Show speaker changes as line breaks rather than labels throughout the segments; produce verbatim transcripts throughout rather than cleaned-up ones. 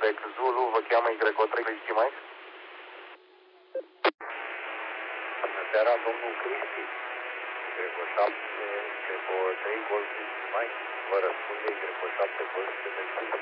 Quebec Zulu, vă cheamă Y trei Cristi Mike?
Bună seara, domnul Cristi. Y șapte, Y trei Golf Cristi Mike. Vă răspunde Y șapte Golf Quebec Zulu.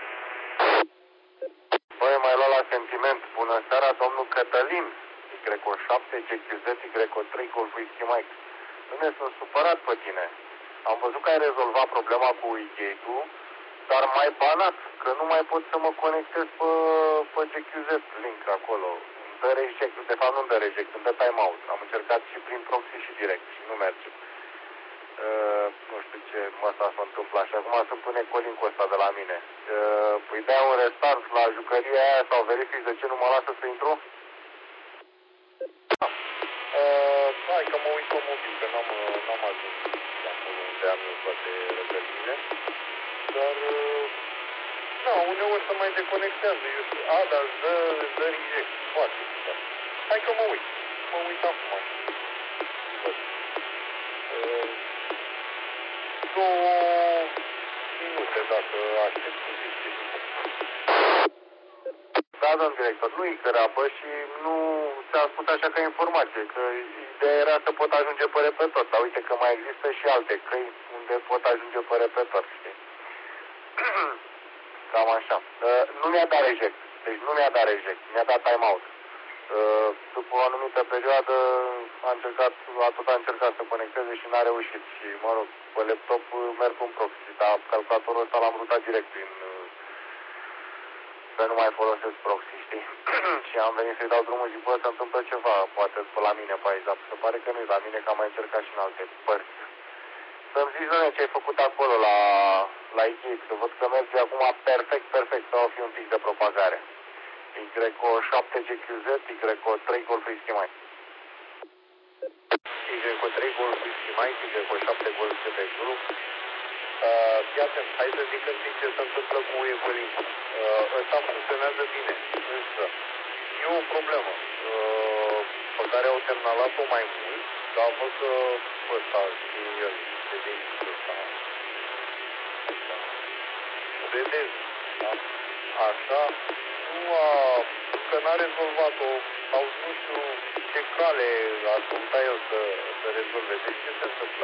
Băi, mai luat la sentiment. Bună seara, domnul Cătălin. Y șapte, G Q Z, Y trei Golf Cristi Mike. Nu sunt supărat pe tine. Am văzut că ai rezolvat problema cu e-gate-ul, dar mai banat, că nu mai pot să mă conectez pe, pe G Q Z link acolo. Îmi dă reject, de fapt nu îmi dă reject, îmi dă timeout. Am încercat și prin proxy și direct și nu merge. Uh, nu știu ce măsa se întâmplă așa. Acum sunt un ecolink ăsta de la mine. Uh, păi dai un restart la jucăria aia sau verific de ce nu mă lasă să intru?
Uh, hai că mă uit pe mobil, că n-am, n-am ajuns acolo unde am eu toate răgările. Dar, uh, da, uneori se mai deconectează. Eu știu, a, dar îți dă, îți dă reject. Foarte super. Hai că mă uit. Mă uit acum. Văd. Uh, două minute, dacă aștept cu zice.
Da, domn director, nu-i grabă și nu ți-a spus așa ca informație, că ideea era să pot ajunge pe repetor, dar uite că mai există și alte căi unde pot ajunge pe repetor, știi? Cam așa. Uh, nu mi-a dat reject, deci nu mi-a dat reject, mi-a dat timeout. Uh, după o anumită perioadă a încercat, a tot a încercat să conecteze și n-a reușit și, mă rog, pe laptop merg în proxy, dar calculatorul ăsta l-am rutat direct prin... să nu mai folosesc proxy, știi? Și am venit să-i dau drumul, zic, bă, se întâmplă ceva, poate pe la mine pe aici, dar se pare că nu-i la mine, că am mai încercat și în alte părți. Să-mi zici, doamne, ce ai făcut acolo la, la e-gate, că văd că merge acum perfect, perfect, sau fi un pic de propagare. Y șapte G Q Z, Y trei Golf Whiskey Mike.
Y trei Golf Whiskey Mike, Y șapte Golf Quebec Zulu. Uh, fii atent, hai să zic întâi ce se întâmplă cu Ecolink-ul. Uh, ăsta funcționează bine, însă e o problemă uh, pe care au semnalat-o mai mult, dar văd că ăsta și el, vedeți ăsta, vedeți, da? Așa, nu a, că n-a rezolvat-o, sau nu știu ce cale a căutat el să, să rezolve. Deci ce se întâmplă?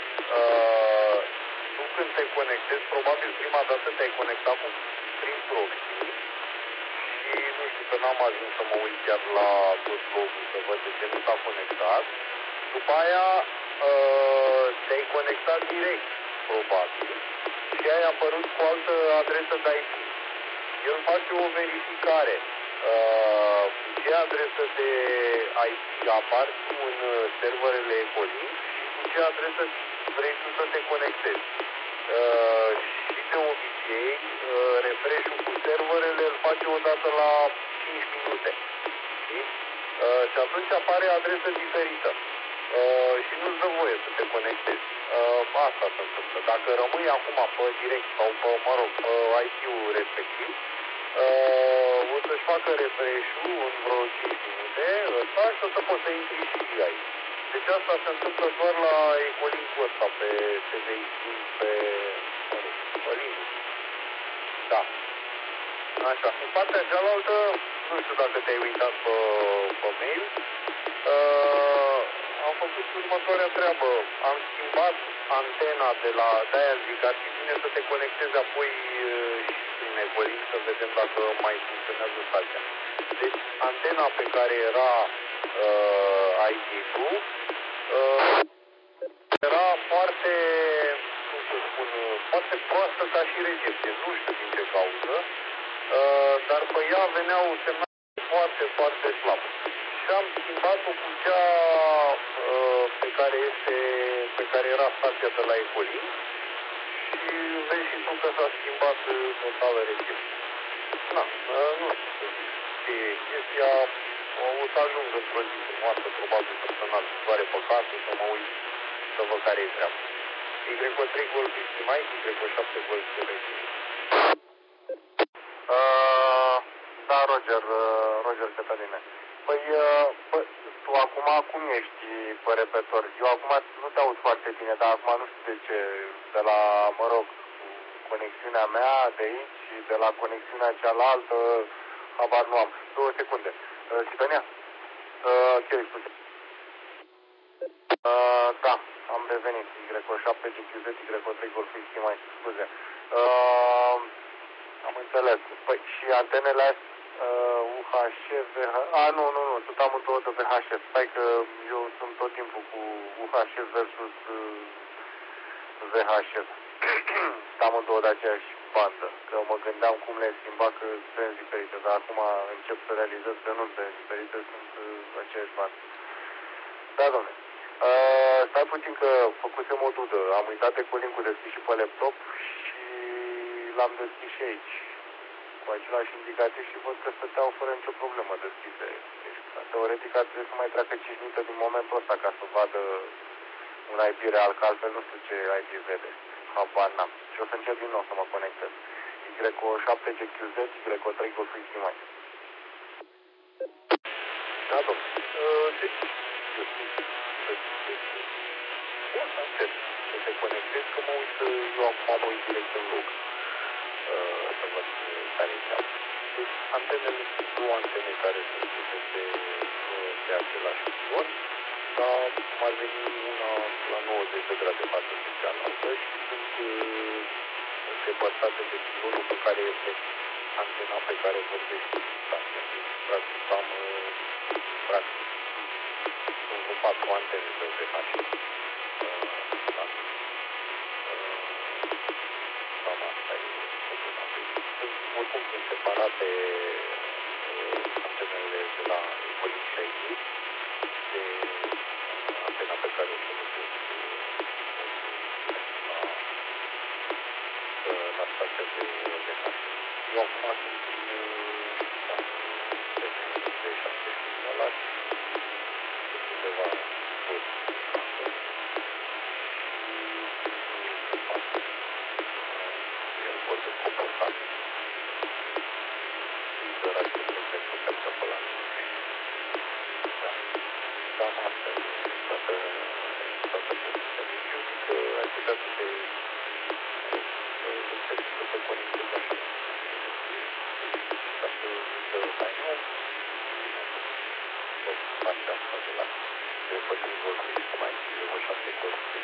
Uh, tu când te conectezi, probabil prima dată te-ai conectat cu, prin proxy și nu știu că n-am ajuns să mă uit chiar la tot logul să văd de ce nu s-a conectat. După aia uh, te-ai conectat direct, probabil, și ai apărut cu altă adresă de I P. El face o verificare. Uh, ce adresă de I P apar tu în serverele Ecolink și cu ce adresă vrei tu să te conectezi. Uh, și de obicei, uh, refresh-ul cu serverele îl face odată la cinci minute. Știi? Uh, și atunci apare adresă diferită. Uh, și nu-ți dă voie să te conectezi. Uh, asta se întâmplă. Dacă rămâi acum pe direct sau pe, mă rog, pe I P-ul respectiv, uh, o să-și facă refresh-ul în vreo cinci minute ăsta și o să poți să intri și aici. Deci asta se întâmplă doar la Ecolink-ul ăsta, pe T V I, pe, mă rog, pe Linux. Da. Așa. În partea cealaltă, nu știu dacă te-ai uitat pe, pe mail, uh, am făcut următoarea treabă. Am schimbat antena de la, de-aia zic, ar fi bine să te conectezi apoi uh, și prin Ecolink să vedem dacă mai funcționează stația. Deci, antena pe care era uh, I P-ul uh, era foarte, cum să spun, foarte proastă ca și recepție. Nu știu din ce cauză, uh, dar pe ea veneau semnale foarte, foarte slab. Și am schimbat-o cu cea uh, pe care este, pe care era stația de la Ecolink și vezi și tu că s-a schimbat uh, totală recepție. Na, uh, nu știu să zic ce e chestia, o să ajung într-o zi frumoasă, probabil săptămâna viitoare pe casă, să mă uit să văd care e treaba. Y trei Golf Whiskey Mike, Y șapte Golf Quebec Zulu.
Uh, da, Roger, uh, Roger Cătăline. Păi, uh, bă, tu acum cum ești pe repetor? Eu acum nu te aud foarte bine, dar acum nu știu de ce, de la, mă rog, conexiunea mea de aici și de la conexiunea cealaltă, habar nu am. Două secunde. Uh, Sidonia? Uh, ok, scuze. Uh, da, am revenit. Y șapte G Q Z, Y trei Golf Whisky Mike, scuze. Uh, am înțeles. Păi și antenele astea, uh, U H F, V H... A, nu, nu, nu, sunt amândouă de V H F. Stai că eu sunt tot timpul cu U H F versus uh, V H F. Sunt amândouă de aceeași bandă. Că mă gândeam cum le schimba, că sunt trenzi diferite, dar acum încep să realizez că nu sunt trenzi diferite, sunt uh, aceeași bandă. Da, domne. Uh, stai puțin că făcusem o dudă. Am uitat ecolink-ul deschis și pe laptop și l-am deschis și aici. Cu același indicativ și văd că stăteau fără nicio problemă deschise. Deci, teoretic ar trebui să mai treacă cinci minute din momentul ăsta ca să vadă un I P real, că altfel nu știu ce I P vede. Habar n-am. Și o să încep din nou să mă conectez. Y șapte G Q Z, Y trei Golf Whisky Mike. Da, domnule. Uh, deci, eu știu. Să se conectez, că mă uit, eu acum mă uit direct în loc. Uh, să văd care e treaba. Deci, antenele sunt două antene care sunt puse pe, pe același pilon, dar ar veni una la nouăzeci de grade față de cealaltă și sunt uh, îndepărtate de pilonul pe care este antena pe care vorbește. Practic, am uh, practic, sunt vreo patru antene de V H F. Oricum sunt separate antenele de la ecolink și aici, de antena pe care o folosesc la, la stația de V H F. Eu acum sunt în de șaptesprezece de la undeva sus. El poate comporta interațiile pentru că se acolo. Da. Cam asta e toată toată povestea. Deci eu zic că ai putea să te încerci să te conectezi așa. Ca să să mai nou să faci asta de la depășim golful și mai o șapte golful.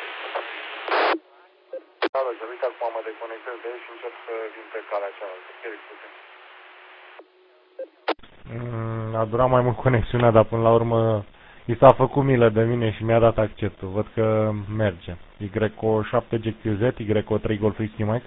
Da, să uite acum mă deconectez de el și încep să vin pe calea cealaltă. Chiar scuze.
Mm, a durat mai mult conexiunea, dar până la urmă i s-a făcut milă de mine și mi-a dat acceptul. Văd că merge. Y șapte G Q Z, Y trei Golf Whisky Mike.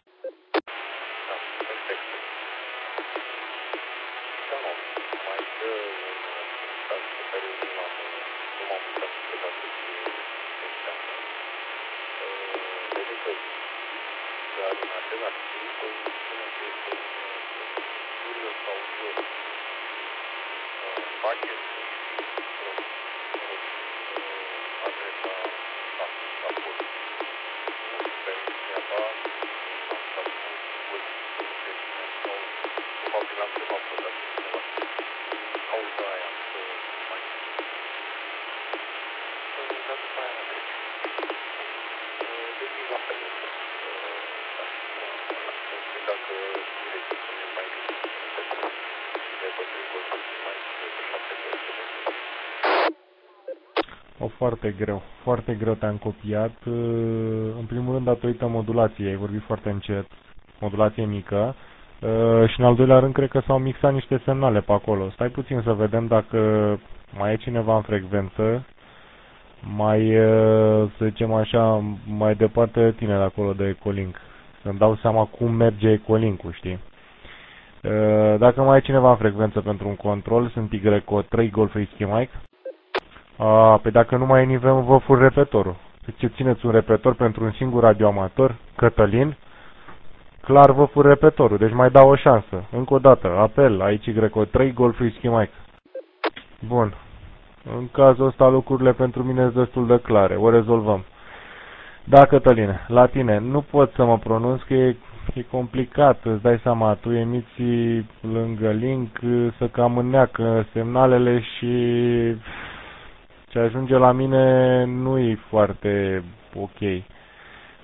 O, foarte greu, foarte greu te-am copiat. În primul rând, datorită modulației, ai vorbit foarte încet, modulație mică. Și în al doilea rând, cred că s-au mixat niște semnale pe acolo. Stai puțin să vedem dacă mai e cineva în frecvență, mai, să zicem așa, mai departe de tine de acolo de ecolink. Să-mi dau seama cum merge ecolink-ul, știi? Dacă mai e cineva în frecvență pentru un control, sunt Y trei Golf Whisky Mike. A, pe dacă nu mai e nivel, vă fur repetorul. Ce țineți un repetor pentru un singur radioamator, Cătălin, clar vă fur repetorul, deci mai dau o șansă. Încă o dată, apel, aici Y trei Golf Whisky Mike. Bun. În cazul ăsta lucrurile pentru mine sunt destul de clare, o rezolvăm. Da, Cătăline, la tine, nu pot să mă pronunț că e, e complicat, îți dai seama, tu emiți lângă link, să cam înneacă semnalele și ce ajunge la mine nu e foarte ok.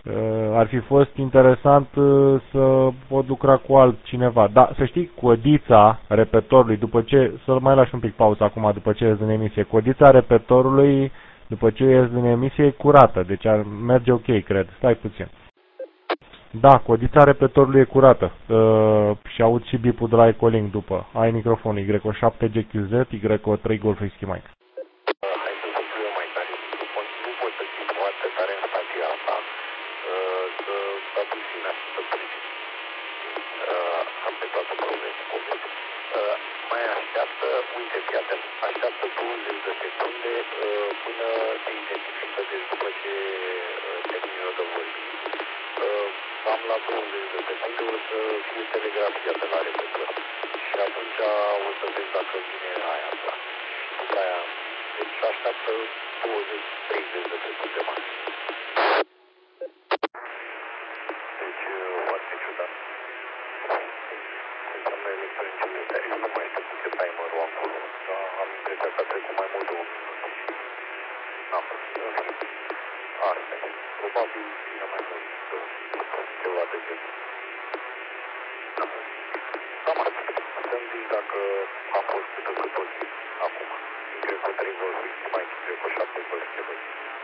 Ar fi fost interesant să pot lucra cu altcineva. Da, să știi, codița repetorului, după ce, să mai lași un pic pauză acum, după ce ies din emisie, codița repetorului, după ce ies din emisie, e curată, deci ar merge ok, cred. Stai puțin. Da, codița repetorului e curată. Uh, și aud și bipul de la Ecolink după. Ai microfonul Y șapte G Q Z, Y trei Golf Whisky Mike.
Hai să suflu eu mai tare microfon. Nu pot să țin foarte tare în stația asta. Uh, să atunci țin să pleci. Uh, am pe toată problema COVID. Uh, mai așteaptă, uite, fii atent, așteaptă douăzeci de secunde uh, până se identifică, deci după ce uh, termin eu de vorbit. Uh, am la douăzeci de secunde, o să fie telegrafia de la repetor. Și atunci o să vezi dacă vine aia asta. Și după aia, deci așteaptă douăzeci treizeci de secunde mai. Deci, foarte ciudat. Înseamnă electroincendie. Eu nu mai știu cu ce timerul acolo, dar am impresia că a trecut mai mult de un minut. N-am fost. Asta e. Probabil vine mai mult de un minut. Ceva de genul. Da. Cam asta. Să-mi zici dacă a fost cât de cât ok acum. Cred că trei Golf mai cred că șapte Golf ceva.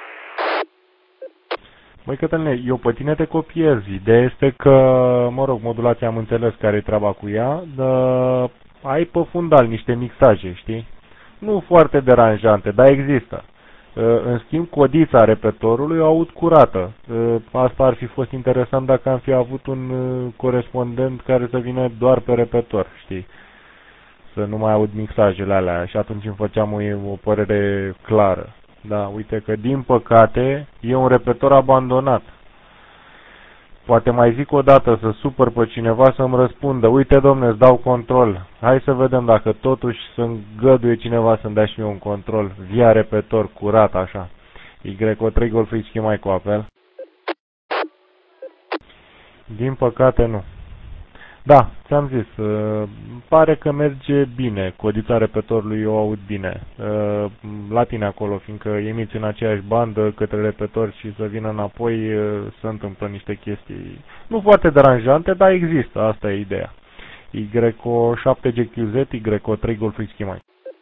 Măi, Cătăline, eu pe tine te copiez. Ideea este că, mă rog, modulația am înțeles care e treaba cu ea, dar ai pe fundal niște mixaje, știi? Nu foarte deranjante, dar există. În schimb, codița repetorului o aud curată. Asta ar fi fost interesant dacă am fi avut un corespondent care să vină doar pe repetor, știi? Să nu mai aud mixajele alea și atunci îmi făceam o, o părere clară. Da, uite că din păcate e un repetor abandonat. Poate mai zic o dată să supăr pe cineva să-mi răspundă. Uite, domne, îți dau control. Hai să vedem dacă totuși să îngăduie cineva să-mi dea și mie un control via repetor, curat așa. Y trei Golf Whisky mai cu apel. Din păcate nu. Da, ți-am zis, uh, pare că merge bine, codița repetorului o aud bine. Uh, la tine acolo, fiindcă emiți în aceeași bandă către repetor și să vină înapoi, uh, se întâmplă niște chestii nu foarte deranjante, dar există, asta e ideea. Y șapte G Q Z, Y trei Golf Whisky Mike.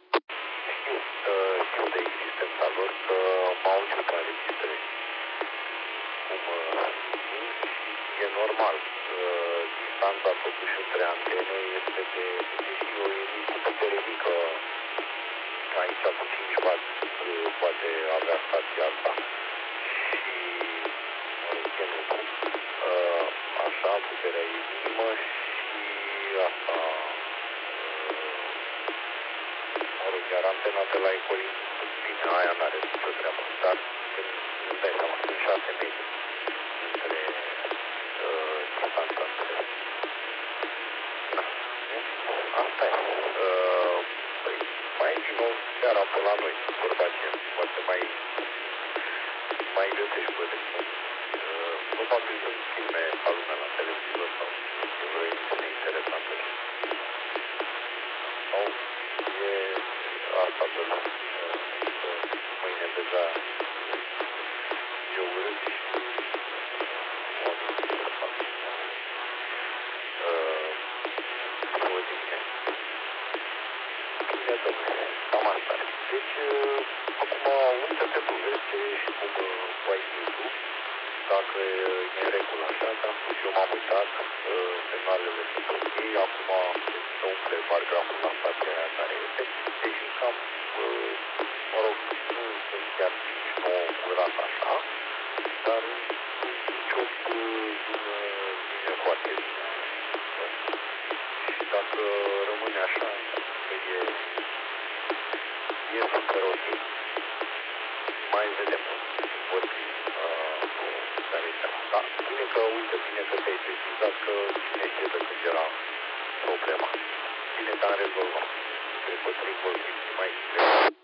Știu de existența lor, că m-au auzit la registrări. Cum e normal. Distanța totuși între antene este de, deși eu emit cu putere mică, aici cu cinci watt poate avea stația asta și mă rog, așa, puterea e minimă și asta, mă rog, iar antena de la Ecolink, bine, aia n-are nicio treabă, dar îmi dai seama, sunt șase metri între distanța între. Asta e. Uh, păi, mai vin o seara pe la noi, vorba aceea. Poate mai, mai găsești pe de cum. Uh, probabil sunt filme ca lumea la televizor sau e vreo emisiune interesantă. Sau e asta de la uh, mâine deja e urât și oamenii să fac. Cam asta. Deci, acum, uită-te tu, vezi și cum tu ai YouTube, dacă e în regulă așa, că am spus, eu m-am uitat, semnalele sunt ok, acum să umple bargraful la stația aia care este, deși cam, mă rog, nu sunt chiar cinci nouă curat așa, dar nicio vine foarte bine. Și dacă rămâne așa, e e super ok. Mai vedem cum vorbi uh, cu care seama. Da, bine că, uite, bine că te-ai precizat că cine știe de când era problema. Bine că am rezolvat. Cred că trei vorbi mai